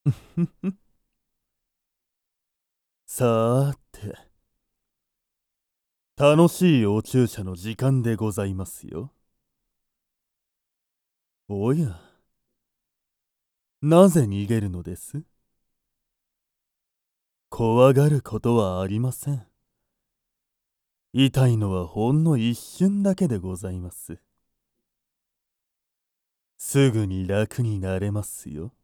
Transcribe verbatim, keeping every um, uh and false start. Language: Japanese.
さーて、楽しいお注射の時間でございますよ。おや、なぜ逃げるのです？怖がることはありません。痛いのはほんの一瞬だけでございます。すぐに楽になれますよ。